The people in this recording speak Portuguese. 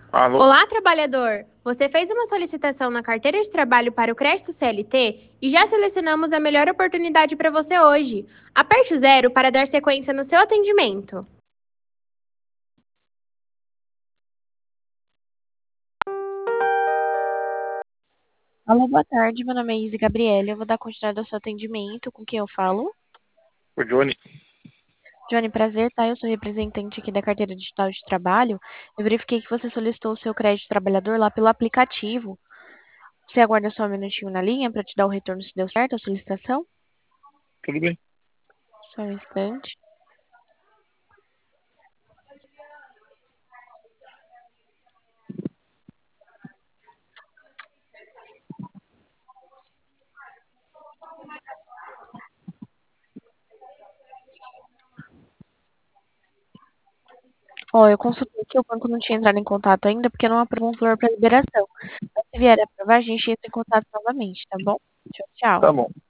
Alô? Olá, trabalhador! Você fez uma solicitação na carteira de trabalho para o crédito CLT e já selecionamos a melhor oportunidade para você hoje. Aperte o zero para dar sequência no seu atendimento. Alô, boa tarde. Meu nome é Izzy Gabriela. Eu vou dar continuidade ao seu atendimento. Com quem eu falo? O Johnny. Johnny, prazer, tá? Eu sou representante aqui da carteira digital de trabalho. Eu verifiquei que você solicitou o seu crédito trabalhador lá pelo aplicativo. Você aguarda só um minutinho na linha para te dar o retorno se deu certo a solicitação? Tudo bem? Só um instante. Ó, eu consultei que o banco não tinha entrado em contato ainda porque não aprovou um valor para liberação. Mas se vier a aprovar, a gente entra em contato novamente, tá bom? Tchau, tchau. Tá bom.